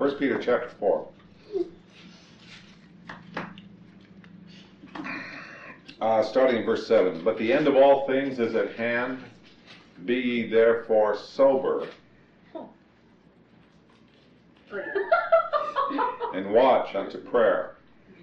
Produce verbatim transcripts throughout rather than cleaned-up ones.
First Peter chapter four. Uh, starting in verse seven. But the end of all things is at hand. Be ye therefore sober, and watch unto prayer.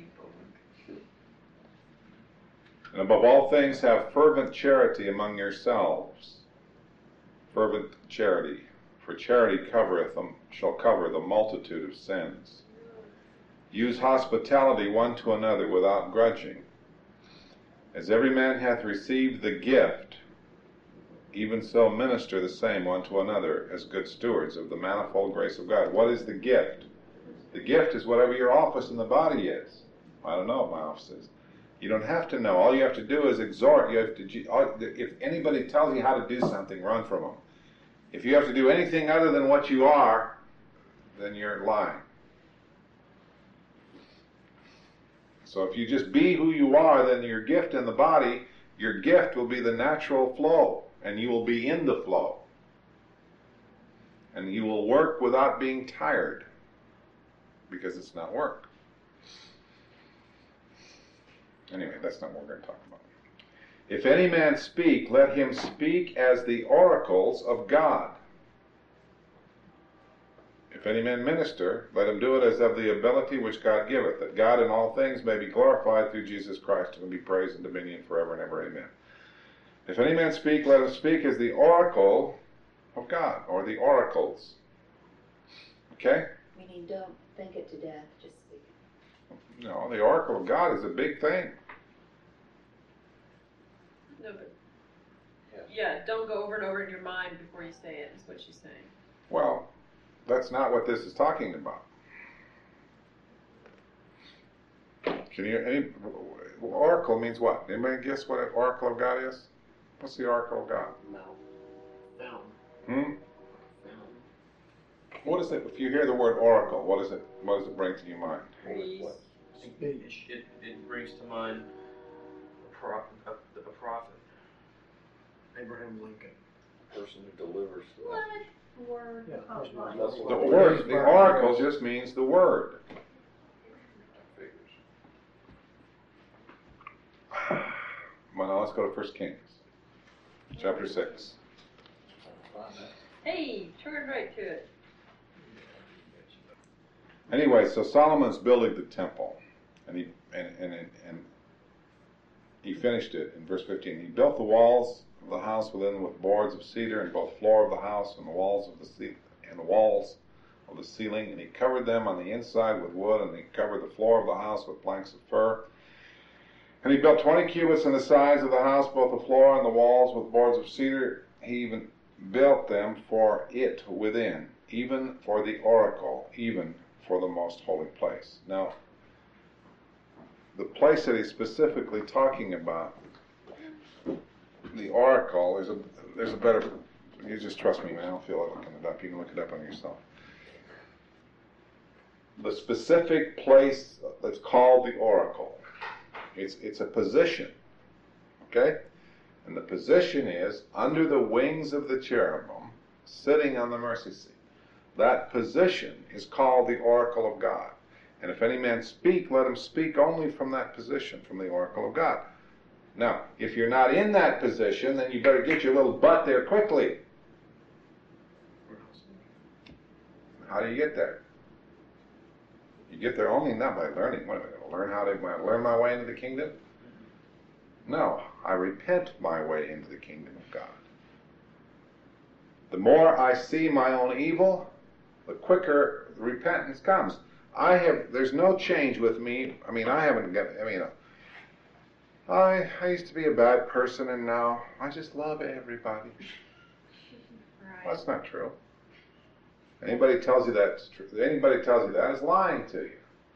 And above all things have fervent charity among yourselves. Fervent charity. For charity covereth them, shall cover the multitude of sins. Use hospitality one to another without grudging. As every man hath received the gift, even so minister the same one to another as good stewards of the manifold grace of God. What is the gift? The gift is whatever your office in the body is. I don't know what my office is. You don't have to know. All you have to do is exhort. You have to. If anybody tells you how to do something, run from them. If you have to do anything other than what you are, then you're lying. So if you just be who you are, then your gift in the body, your gift will be the natural flow, and you will be in the flow. And you will work without being tired, because it's not work. Anyway, that's not what we're going to talk about. If any man speak, let him speak as the oracles of God. If any man minister, let him do it as of the ability which God giveth, that God in all things may be glorified through Jesus Christ, and be praise and dominion forever and ever. Amen. If any man speak, let him speak as the oracle of God, or the oracles. Okay? Meaning don't think it to death, just speak it. No, the oracle of God is a big thing. No, but yeah, don't go over and over in your mind before you say it, is what she's saying. Well, that's not what this is talking about. Can you, any, oracle means what? Anybody guess what an oracle of God is? What's the oracle of God? Mouth. Fountain. Hmm? Fountain. What is it? If you hear the word oracle, what is it? What does it bring to your mind? Praise. Speech. It, it brings to mind a, pro, a, a prophet. Abraham Lincoln. The person who delivers the What? message. Word Yeah, of that's life. what- The word, the oracle just means the word. Figures. Well, now let's go to First Kings, chapter six. Hey, turn right to it. Anyway, so Solomon's building the temple, and he and and and, and he finished it in verse fifteen. He built the walls of the house within with boards of cedar, and both floor of the house and the walls of the ce- and the walls of the ceiling, and he covered them on the inside with wood, and he covered the floor of the house with planks of fir. And he built twenty cubits in the sides of the house, both the floor and the walls with boards of cedar. He even built them for it within, even for the oracle, even for the most holy place. Now, the place that he's specifically talking about, the oracle, is a there's a better, you just trust me, man, I don't feel like looking it up. You can look it up on yourself. The specific place that's called the oracle, it's it's a position, okay? And the position is under the wings of the cherubim, sitting on the mercy seat. That position is called the oracle of God. And if any man speak, let him speak only from that position, from the oracle of God. Now, if you're not in that position, then you better get your little butt there quickly. How do you get there? You get there only not by learning. What am I going to learn how to am I gonna learn my way into the kingdom? No, I repent my way into the kingdom of God. The more I see my own evil, the quicker repentance comes. I have, there's no change with me. I mean, I haven't got, I mean, I, I used to be a bad person, and now I just love everybody. Right. That's not true. Anybody tells you that's true, anybody tells you that is lying to you.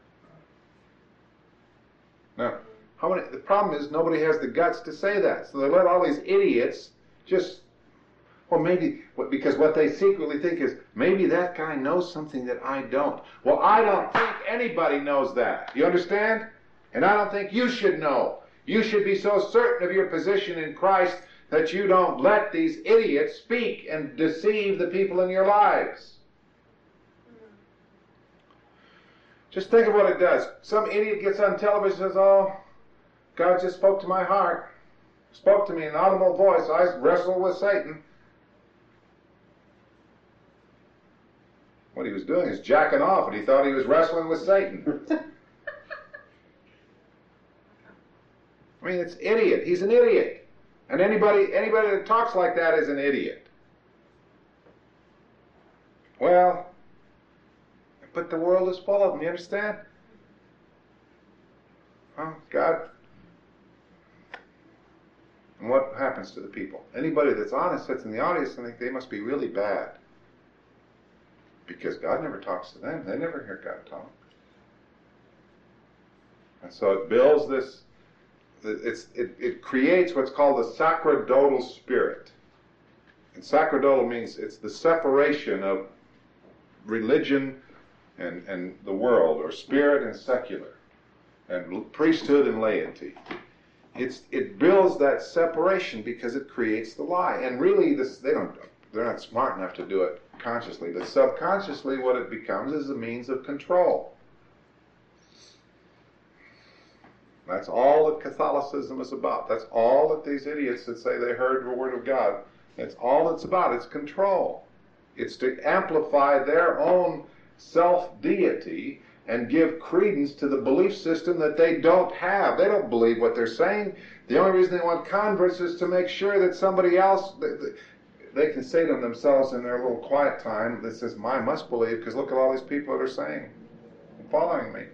Now, how many, the problem is nobody has the guts to say that. So they let all these idiots just, well, maybe, because what they secretly think is, maybe that guy knows something that I don't. Well, I don't think anybody knows that. You understand? And I don't think you should know. You should be so certain of your position in Christ that you don't let these idiots speak and deceive the people in your lives. Just think of what it does. Some idiot gets on television and says, oh, God just spoke to my heart. Spoke to me in an audible voice. I wrestled with Satan. What he was doing is jacking off, and he thought he was wrestling with Satan. I mean, it's idiot. He's an idiot. And anybody anybody that talks like that is an idiot. Well, but the world is full of them, you understand? Oh, God. And what happens to the people? Anybody that's honest sits in the audience and think they must be really bad. Because God never talks to them. They never hear God talk. And so it builds this, it's, it, it creates what's called the sacerdotal spirit. And sacerdotal means it's the separation of religion and, and the world, or spirit and secular, and priesthood and laity. It's, it builds that separation because it creates the lie. And really, this they don't, they're not smart enough to do it consciously, but subconsciously what it becomes is a means of control. That's all that Catholicism is about. That's all that these idiots that say they heard the Word of God, that's all it's about. It's control. It's to amplify their own self-deity and give credence to the belief system that they don't have. They don't believe what they're saying. The only reason they want converts is to make sure that somebody else, they, they can say to themselves in their little quiet time that says, I must believe, because look at all these people that are saying and following me.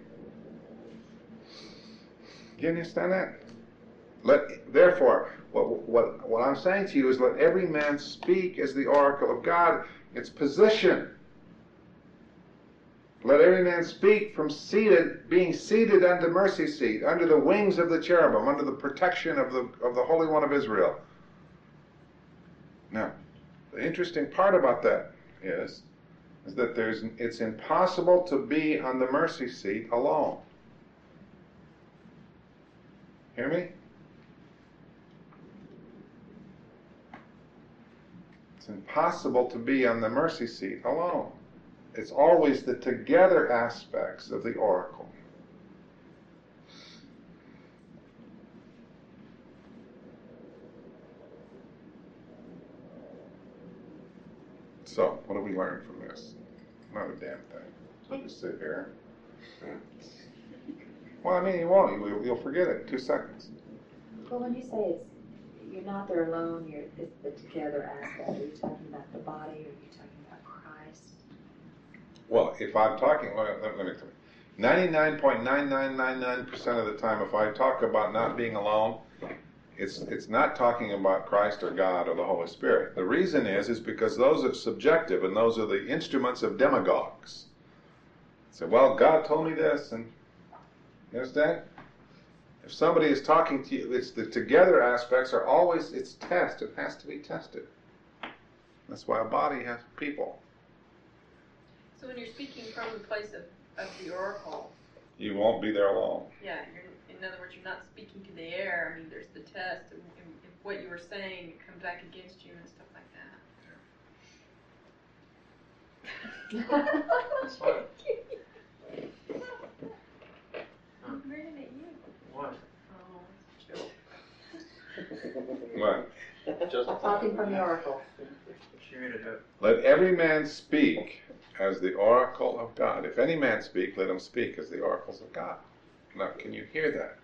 Do you understand that? Let, therefore, what, what, what I'm saying to you is let every man speak as the oracle of God. It's position. Let every man speak from seated, being seated under mercy seat, under the wings of the cherubim, under the protection of the of the Holy One of Israel. Now, the interesting part about that is, is that there's it's impossible to be on the mercy seat alone. Hear me? It's impossible to be on the mercy seat alone. It's always the together aspects of the oracle. So, what do we learn from this? Not a damn thing. So just sit here. Well, I mean, you won't. You'll, you'll forget it in two seconds. Well, when you say it's, you're not there alone, you're, it's the together aspect, are you talking about the body, or are you talking about Christ? Well, if I'm talking, let, let, let me tell you, ninety-nine point nine nine nine nine percent of the time, if I talk about not being alone, it's it's not talking about Christ or God or the Holy Spirit. The reason is, is because those are subjective, and those are the instruments of demagogues. So, well, God told me this, and you understand? If somebody is talking to you, it's the together aspects are always, it's test. It has to be tested. That's why a body has people. So when you're speaking from the place of, of the oracle, You won't be there alone. yeah, you're, in other words, you're not speaking to the air. I mean, there's the test, and, and if what you were saying comes back against you and stuff like that. That's fine. I'm grinning at you. What? Oh, it's a joke. What? Just Talking from the oracle. She made it up. Let every man speak as the oracle of God. If any man speak, let him speak as the oracles of God. Now, can you hear that?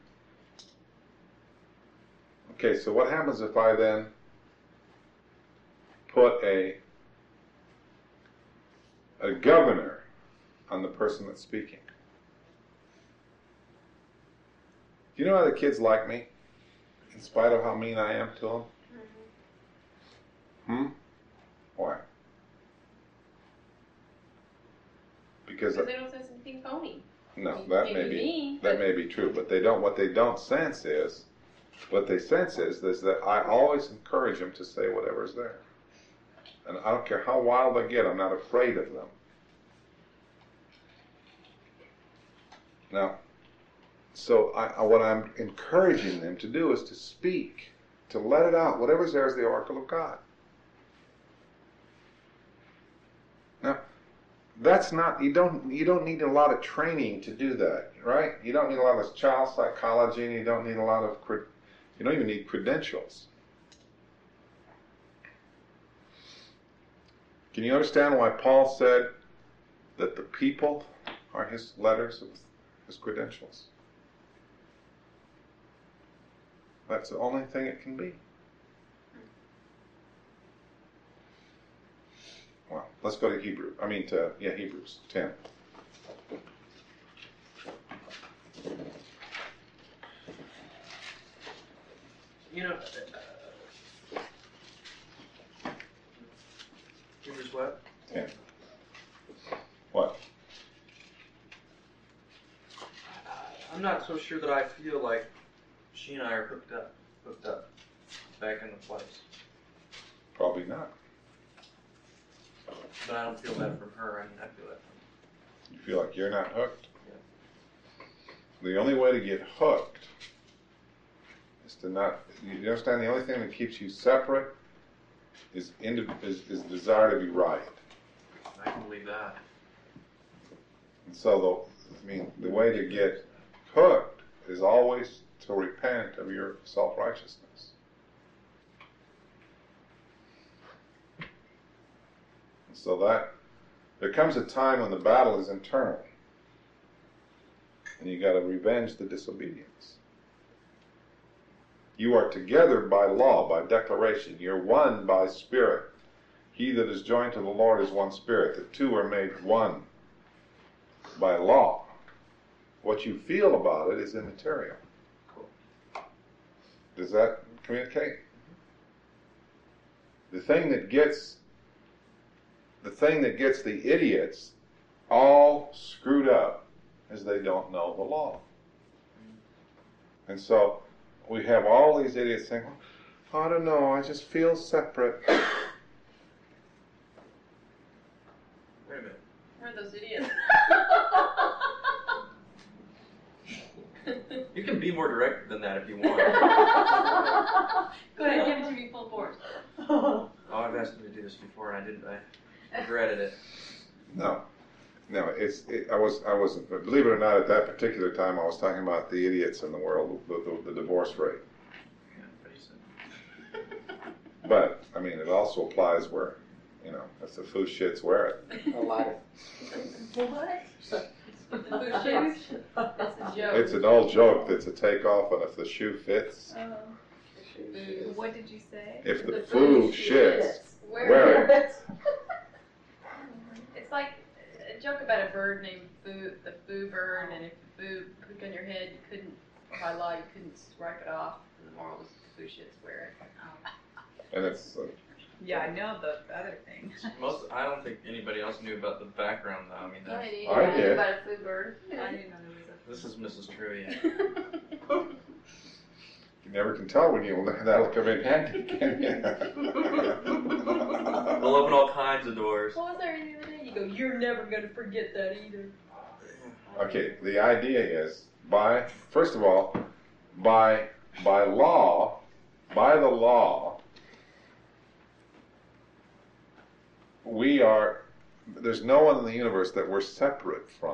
Okay, so what happens if I then put a a governor on the person that's speaking? Do you know how the kids like me, in spite of how mean I am to them? Hmm? Why? Because Because they don't sense anything phony. no, You that may may be be mean, that but- may be true, but they don't. What they don't sense is, what they sense is, is that I always encourage them to say whatever's there, and I don't care how wild they get. I'm not afraid of them. Now, so I, I- what I'm encouraging them to do is to speak, to let it out. Whatever's there is the oracle of God. Now, that's not, you don't, you don't need a lot of training to do that, right? You don't need a lot of child psychology, and you don't need a lot of, cred- you don't even need credentials. Can you understand why Paul said that the people are his letters, his credentials? That's the only thing it can be. Well, let's go to Hebrew. I mean, to yeah, Hebrews ten. You know, uh, Hebrews what? ten. What? I'm not so sure that I feel like she and I are hooked up, hooked up, back in the place. Probably not. But I don't feel that from her. I mean, I feel that from You feel like you're not hooked? Yeah. The only way to get hooked is to not, you understand, the only thing that keeps you separate is, indi- is, is desire to be right. I can believe that. And so, the, I mean, the way to get hooked is always to repent of your self-righteousness. And so that, there comes a time when the battle is internal. And you got to revenge the disobedience. You are together by law, by declaration. You're one by spirit. He that is joined to the Lord is one spirit. The two are made one by law. What you feel about it is immaterial. Does that communicate? The thing that gets the thing that gets the idiots all screwed up is they don't know the law. And so we have all these idiots saying, oh, I don't know, I just feel separate. Wait a minute. Where are those idiots? You can be more direct than that if you want. Go ahead, give it to me full force. Oh, I've asked him to do this before and I didn't. I regretted it. No. No, it's, it, I was, I wasn't, believe it or not, at that particular time I was talking about the idiots in the world, the, the, the divorce rate. Yeah, but he said. But, I mean, it also applies where, you know, if the foo shits, wear it. A lot of. What? The food shits. It's a joke. It's an old joke that's a takeoff on if the shoe fits. Oh. Food. What did you say? If the, The foo foo shits, Where? wear it. It's like a joke about a bird named Foo, the Foo bird, and if the Foo pooped on your head, you couldn't, by law, you couldn't wipe it off. And the moral was Foo shits, wear it. And it's, uh, Yeah, I know the other thing. Most, I don't think anybody else knew about the background though. I mean, that's, I did. About a Foo bird. I didn't know there was this is Missus Trivia. you never can tell when you, that'll come in handy, can you? They'll open all kinds of doors. What was there the other day? You go, you're never going to forget that either. Okay, the idea is, by, first of all, by, by law, by the law, we are, there's no one in the universe that we're separate from.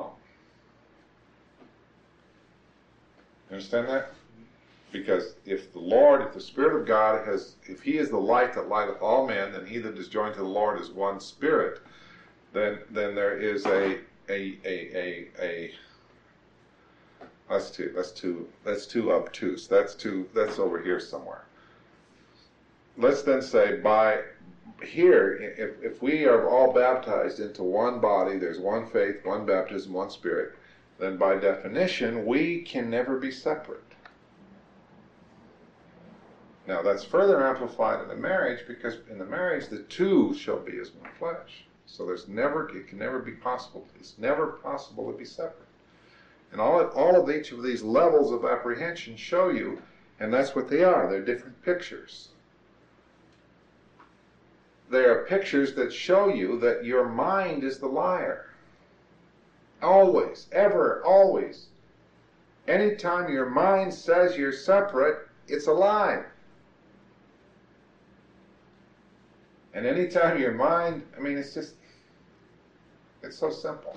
You understand that? Because if the Lord, if the Spirit of God has, if He is the light that lighteth all men, then he that is joined to the Lord is one spirit, then then there is a a a a, a that's too that's too that's too obtuse. That's too that's over here somewhere. Let's then say by here, if if we are all baptized into one body, there's one faith, one baptism, one Spirit, then by definition we can never be separate. Now that's further amplified in the marriage, because in the marriage the two shall be as one flesh. So there's never, it can never be possible. It's never possible to be separate. And all all of each of these levels of apprehension show you, and that's what they are. They're different pictures. They are pictures that show you that your mind is the liar. Always, ever, always. Anytime your mind says you're separate, it's a lie. And anytime your mind, I mean, it's just, It's so simple.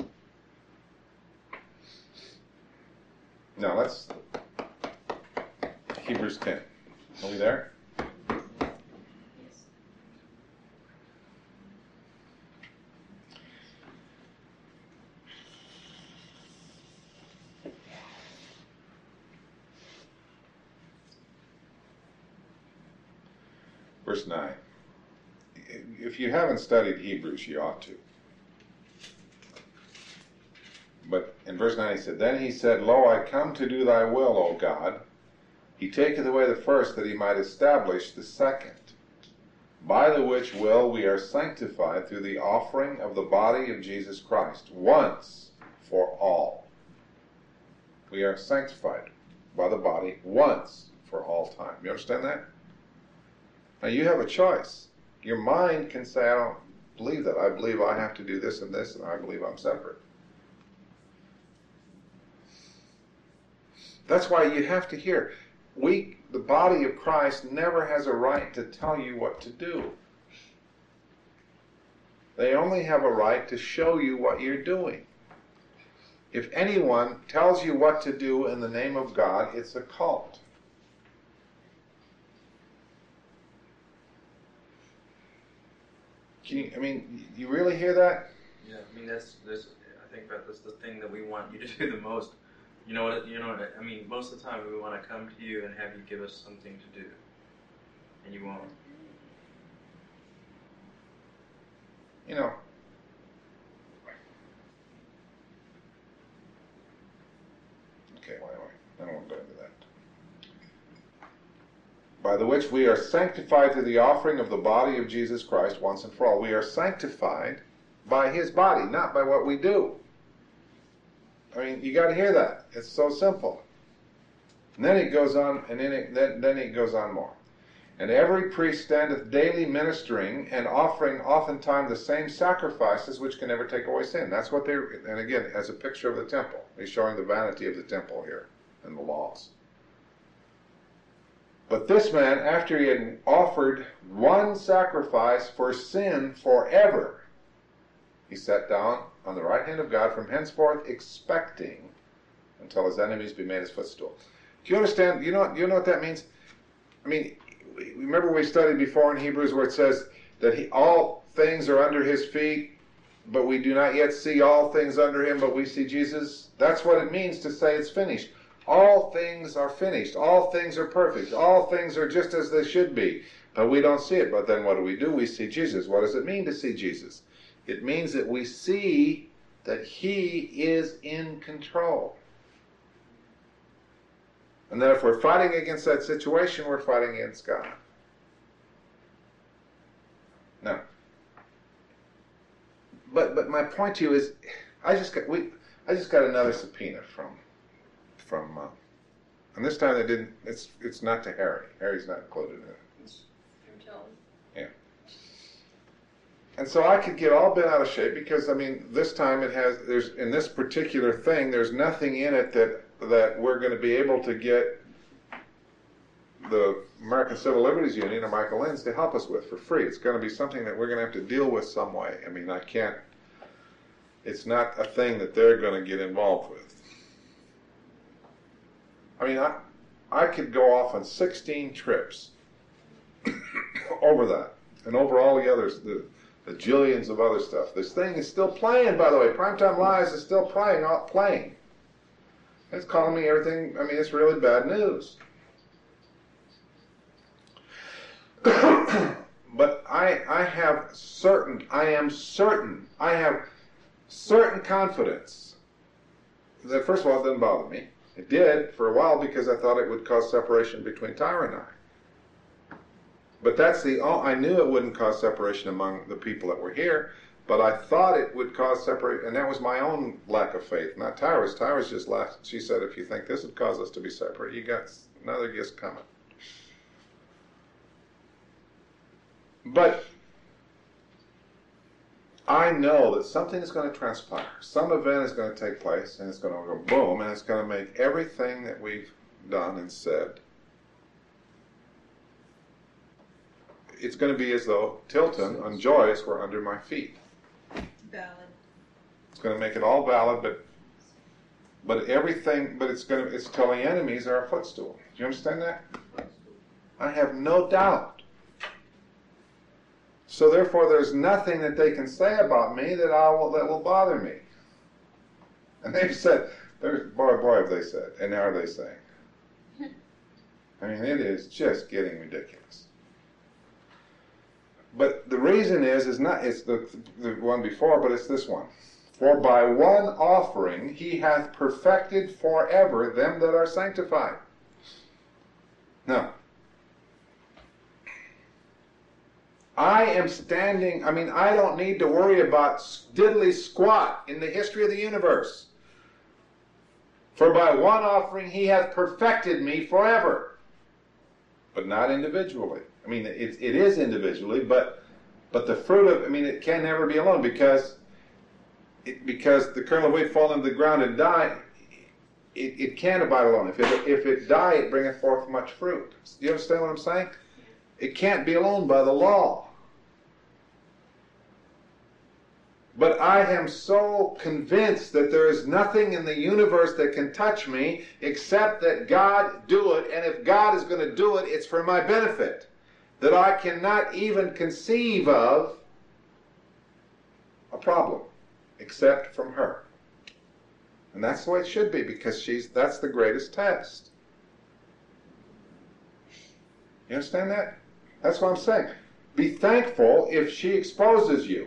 Now let's, Hebrews ten. Are we there? Verse nine. If you haven't studied Hebrews, you ought to. But in verse nine he said, Then he said, Lo, I come to do thy will, O God. He taketh away the first, that he might establish the second. By the which will we are sanctified through the offering of the body of Jesus Christ, once for all. We are sanctified by the body once for all time. You understand that? Now you have a choice. Your mind can say, I don't believe that. I believe I have to do this and this, and I believe I'm separate. That's why you have to hear. We, the body of Christ, never has a right to tell you what to do. They only have a right to show you what you're doing. If anyone tells you what to do in the name of God, it's a cult. Can you, I mean, you really hear that? Yeah, I mean that's this. I think that that's the thing that we want you to do the most. You know what? You know what? I mean, most of the time we want to come to you and have you give us something to do, and you won't. You know. Okay, why do I? I don't want to go into that. By the which we are sanctified through the offering of the body of Jesus Christ once and for all. We are sanctified by His body, not by what we do. I mean, you got to hear that. It's so simple. And then it goes on, and then it, then, then it goes on more. And every priest standeth daily ministering and offering oftentimes the same sacrifices which can never take away sin. That's what they're, and again, as a picture of the temple. He's showing the vanity of the temple here and the laws. But this man, after he had offered one sacrifice for sin forever, he sat down on the right hand of God from henceforth, expecting until his enemies be made his footstool. Do you understand? You know, you know what that means? I mean, remember we studied before in Hebrews where it says that he, all things are under his feet, but we do not yet see all things under him, but we see Jesus? That's what it means to say it's finished. All things are finished. All things are perfect. All things are just as they should be. But we don't see it. But then what do we do? We see Jesus. What does it mean to see Jesus? It means that we see that He is in control. And that if we're fighting against that situation, we're fighting against God. Now, but but my point to you is, I just got we I just got another subpoena from from, uh, and this time they didn't. It's it's not to Harry. Harry's not included in it. From John. Yeah. And so I could get all bent out of shape because I mean this time it has there's in this particular thing there's nothing in it that that we're going to be able to get the American Civil Liberties Union or Michael Lenz to help us with for free. It's going to be something that we're going to have to deal with some way. I mean I can't. It's not a thing that they're going to get involved with. I mean, I, I could go off on sixteen trips over that, and over all the others, the, the jillions of other stuff. This thing is still playing, by the way. Primetime Lies is still playing, not playing. It's calling me everything. I mean, it's really bad news. But I, I have certain, I am certain, I have certain confidence that, first of all, it doesn't bother me. It did for a while because I thought it would cause separation between Tyra and I. But that's the, oh, I knew it wouldn't cause separation among the people that were here, but I thought it would cause separation, and that was my own lack of faith, not Tyra's. Tyra's just laughed. She said, if you think this would cause us to be separate, you got another gift coming. But I know that something is going to transpire. Some event is going to take place, and it's going to go boom, and it's going to make everything that we've done and said. It's going to be as though Tilton and Joyce were under my feet. Valid. going to make it all valid, but but everything, but it's going to, it's telling enemies are a footstool. Do you understand that? I have no doubt. So therefore, there's nothing that they can say about me that I will that will bother me. And they've said, there's, boy, boy, have they said, and are they saying? I mean, it is just getting ridiculous. But the reason is, is not, it's the, the one before, but it's this one. For by one offering he hath perfected forever them that are sanctified. Now, I am standing, I mean, I don't need to worry about diddly squat in the history of the universe. For by one offering he hath perfected me forever. But not individually. I mean, it, it is individually, but but the fruit of, I mean, it can never be alone because it, because the kernel of wheat fall into the ground and die, it, it can't abide alone. If it, if it die, it bringeth forth much fruit. Do you understand what I'm saying? It can't be alone by the law. But I am so convinced that there is nothing in the universe that can touch me except that God do it, and if God is going to do it, it's for my benefit. That I cannot even conceive of a problem except from her. And that's the way it should be, because she's that's the greatest test. You understand that? That's what I'm saying. Be thankful if she exposes you.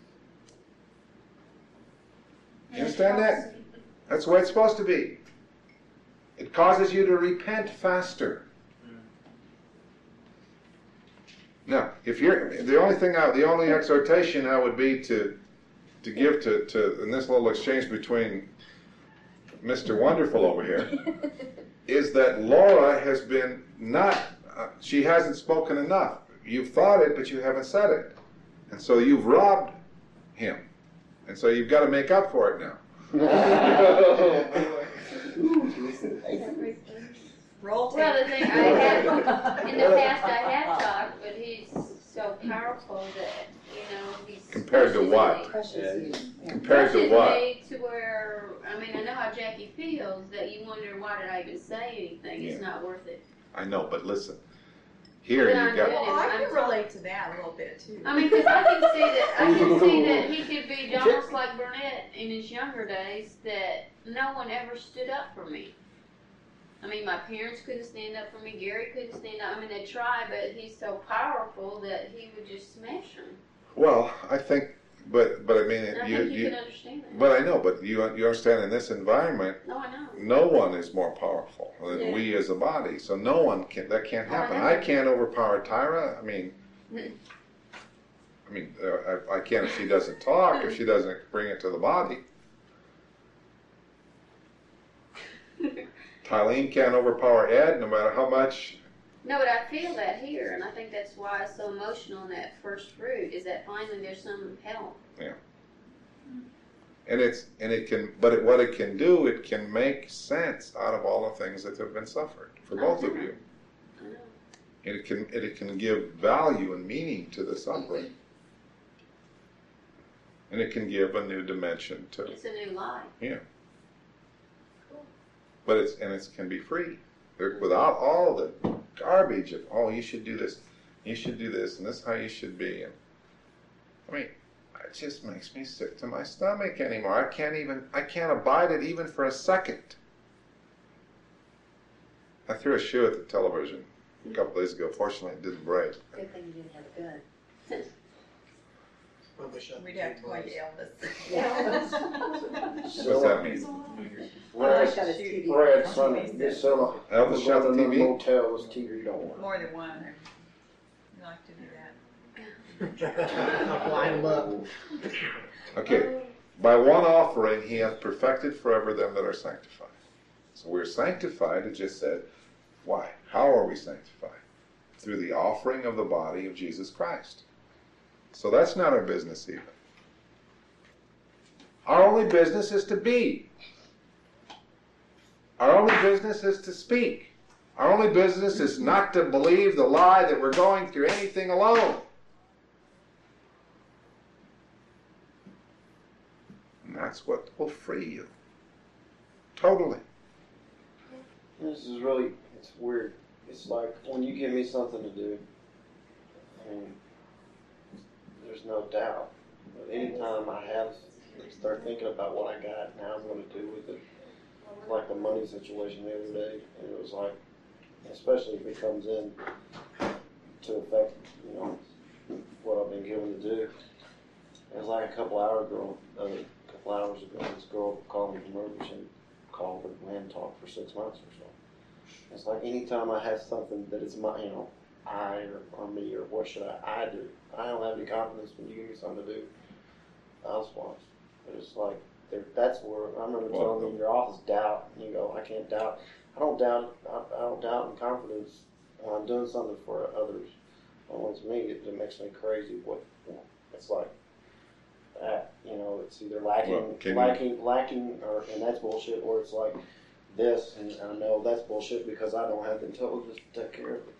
You understand that? That's the way it's supposed to be. It causes you to repent faster. Now, if you're the only thing, I, the only exhortation I would be to to give to, to in this little exchange between Mister Wonderful over here is that Laura has been not, uh, she hasn't spoken enough. You've thought it, but you haven't said it, and so you've robbed him. And so you've got to make up for it now. Roll tape. Well, the thing I have, in the past I have talked, but he's so powerful that, you know, he's... Compared to what? Precious you. Yeah. Compared to pushes what? me to where, I mean, I know how Jackie feels, that you wonder, why did I even say anything? It's Yeah. not worth it. I know, but listen. Here But you I'm got... doing Well, I I'm can relate to that a little bit too. I mean, because I can see that I can see that he could be almost like Burnett in his younger days, that no one ever stood up for me. I mean, my parents couldn't stand up for me. Gary couldn't stand up. I mean, they tried, but he's so powerful that he would just smash them. Well, I think, but but I mean, And I you think you, you. can understand that. But I know, but you you understand in this environment, No, I know. no one is more powerful than Yeah. we as a body. So no one can. That can't Oh, I happen. know. I can't overpower Tyra. I mean, Mhm. I mean, uh, I, I can't if she doesn't talk, if she doesn't bring it to the body. Tylene can't overpower Ed, no matter how much. No, but I feel that here, and I think that's why it's so emotional in that first fruit, is that finally there's some help. And it's and it can, but it, what it can do, it can make sense out of all the things that have been suffered for both of you. I know. And it can it, it can give value and meaning to the suffering, and it can give a new dimension to. It's a new life. But it's and it can be free, there, without all the garbage of oh you should do this, you should do this, and this is how you should be. And I mean, it just makes me sick to my stomach anymore. I can't even I can't abide it even for a second. I threw a shoe at the television a couple days ago. Fortunately, it didn't break. Good thing you didn't have a gun. Well, they shut the We'd have to tape point was- to Elvis. Yeah. What's that mean? I Brad, shut his T V. Brad, son, this summer, Elvis was shut the running T V? motel's T V door. More than one. We like to do that. Line them up. Okay. By one offering he hath perfected forever them that are sanctified. So we're sanctified, it just said. Why? How are we sanctified? Through the offering of the body of Jesus Christ. So that's not our business even. Our only business is to be. Our only business is to speak. Our only business is not to believe the lie that we're going through anything alone. that's what will free you. Totally. This is really, it's weird. It's like when you give me something to do, I mean, there's no doubt. But anytime I have, start thinking about what I got and how I'm going to do with it, like the money situation the other day, and it was like, especially if it comes in to affect, you know, what I've been given to do. It was like a couple hours ago, uh, a couple hours ago, this girl called me from Rivers and called her. We hadn't talked for six months or so. It's like anytime I have something that is my, you know, I or, or me or what should I, I do. I don't have any confidence when you give me something to do. Housewives. But it's like, there, that's where, I remember Well, telling you in your office, doubt. And you go, I can't doubt. I don't doubt, I, I don't doubt in confidence when I'm doing something for others. And when it's me, it, it makes me crazy. What, you know, it's like that, you know, it's either lacking, Well, can you- lacking, lacking, or, and that's bullshit, or it's like this, and I know that's bullshit because I don't have the intelligence to take care of it.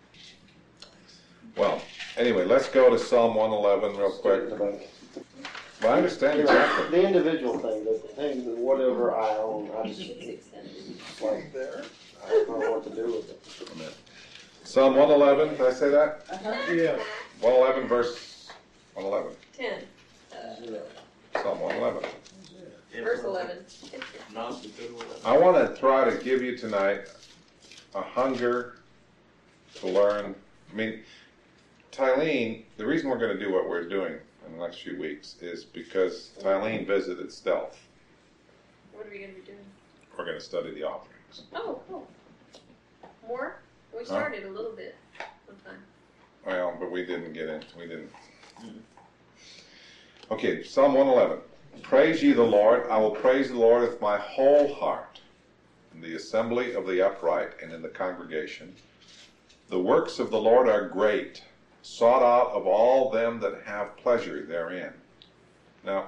Well, anyway, let's go to Psalm one eleven real quick. Well, I understand You know, exactly. the individual thing, the thing, that whatever I own, I just, it's like, There. I don't know what to do with it. Psalm one eleven, did I say that? Yeah. one eleven verse one eleven. Ten, Psalm one eleven. verse eleven. Not the good one. I want to try to give you tonight a hunger to learn. I mean, Tylene, the reason we're going to do what we're doing in the next few weeks is because Tylene visited Stealth. What are we gonna be doing? We're going to study the offerings. Oh, cool. More? We started a little bit sometime. Well, but we didn't get into, we didn't. Okay, Psalm one eleven. Praise ye the Lord. I will praise the Lord with my whole heart in the assembly of the upright and in the congregation. The works of the Lord are great, sought out of all them that have pleasure therein. Now,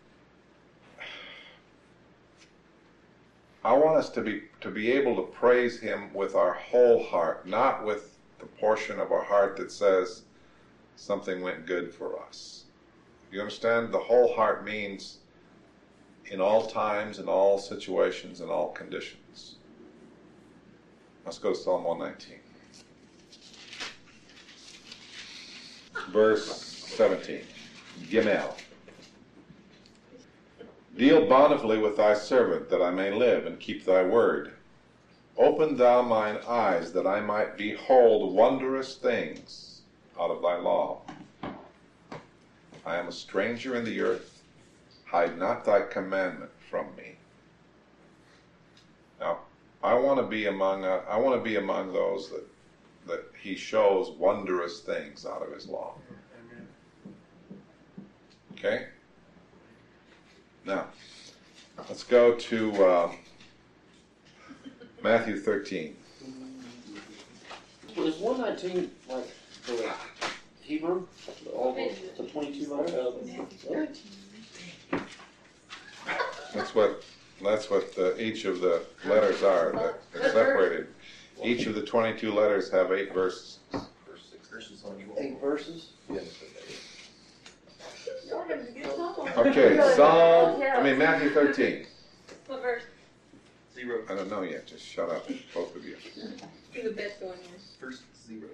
I want us to be to be able to praise Him with our whole heart, not with the portion of our heart that says something went good for us. You understand? The whole heart means in all times, in all situations, in all conditions. Let's go to Psalm one nineteen. Verse seventeen. Gimel. Deal bountifully with thy servant, that I may live and keep thy word. Open thou mine eyes, that I might behold wondrous things out of thy law. I am a stranger in the earth. Hide not thy commandment from me. Now, I want to be among uh, I want to be among those that that He shows wondrous things out of His law. Okay. Now, let's go to uh, Matthew thirteen. Was one nineteen like the Hebrew? All the, the twenty-two letters? That's what that's what uh, each of the letters are. That they're separated. Each of the twenty-two letters have eight verses. Eight verses? Okay, Psalm. I mean Matthew thirteen. What verse? Zero. I don't know yet. Just shut up, both of you. Do the best going here. First zero.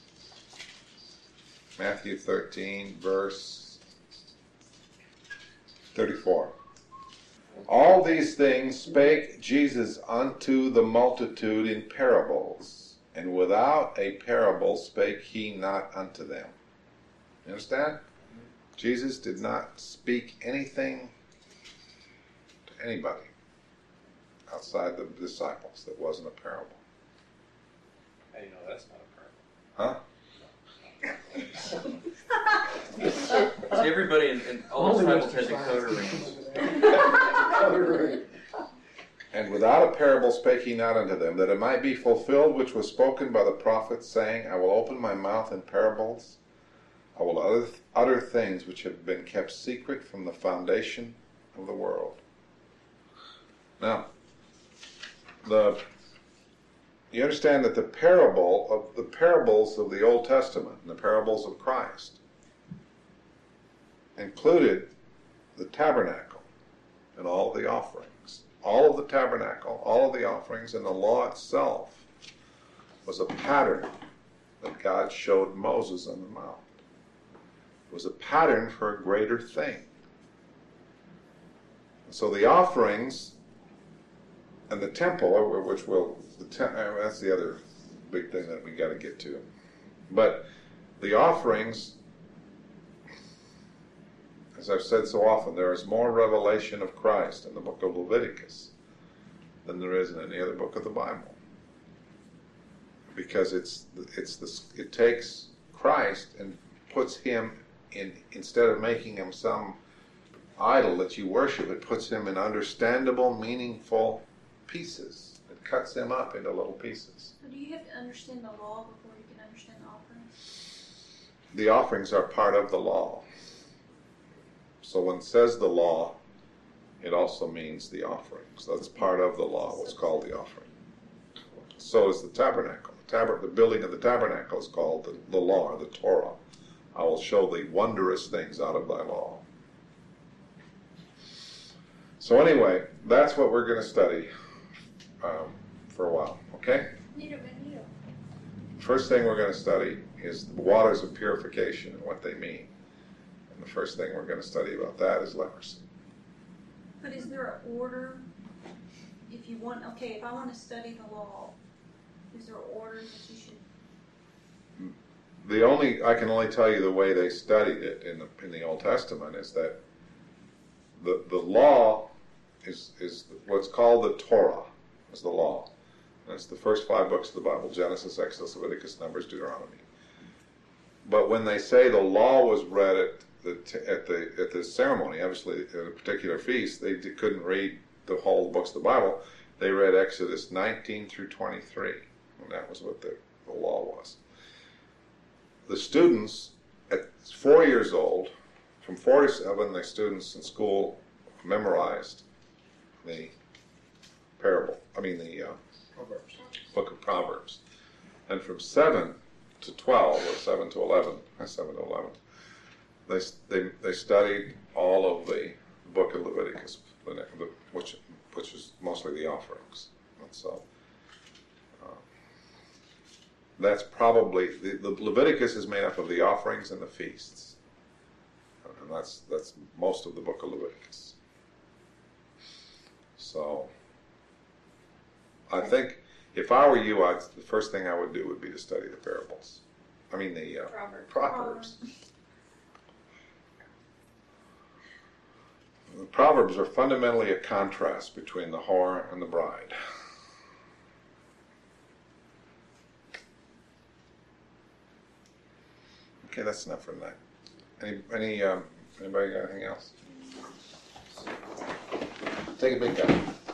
Matthew thirteen, verse thirty-four. All these things spake Jesus unto the multitude in parables, and without a parable spake he not unto them. You understand? Jesus did not speak anything to anybody outside the disciples that wasn't a parable. How do you know that's not a parable? Huh? See, everybody in, in all disciples had decoder rings. And without a parable spake he not unto them, that it might be fulfilled which was spoken by the prophet, saying, I will open my mouth in parables. I will utter, utter things which have been kept secret from the foundation of the world. Now, the you understand that the parable of the parables of the Old Testament and the parables of Christ included the tabernacle and all of the offerings. All of the tabernacle, all of the offerings, and the law itself was a pattern that God showed Moses on the mount. It was a pattern for a greater thing. So the offerings and the temple, which will, the te- that's the other big thing that we got to get to. But the offerings, as I've said so often, there is more revelation of Christ in the book of Leviticus than there is in any other book of the Bible. Because it's it's the, it takes Christ and puts him in, instead of making him some idol that you worship, it puts him in understandable, meaningful pieces. It cuts them up into little pieces. So do you have to understand the law before you can understand the offerings? The offerings are part of the law. So when it says the law, it also means the offerings. That's part of the law, what's called the offering. So is the tabernacle. The, tab- the building of the tabernacle is called the, the law, or the Torah. I will show thee wondrous things out of thy law. So anyway, that's what we're going to study um, for a while, okay? First thing we're going to study is the waters of purification and what they mean. And the first thing we're going to study about that is leprosy. But is there an order? If you want, okay, if I want to study the law, is there an order that you should? The only, I can only tell you the way they studied it in the in the Old Testament is that the the law is is what's called the Torah, is the law. And it's the first five books of the Bible: Genesis, Exodus, Leviticus, Numbers, Deuteronomy. But when they say the law was read at the at the at the ceremony, obviously at a particular feast, they couldn't read the whole books of the Bible. They read Exodus nineteen through twenty-three, and that was what the, the law was. The students at four years old, from four to seven, the students in school memorized the parable. I mean the uh, Proverbs. book of Proverbs, and from seven to twelve, or seven to eleven, uh, seven to eleven, they they they studied all of the book of Leviticus, which which is mostly the offerings, and so. That's probably, the, the Leviticus is made up of the offerings and the feasts. And that's that's most of the book of Leviticus. So, I think if I were you, I'd, the first thing I would do would be to study the parables. I mean the uh, Proverbs. Proverbs. The Proverbs are fundamentally a contrast between the whore and the bride. Okay, that's enough for tonight. Any, any, um, anybody got anything else? Take a big guy.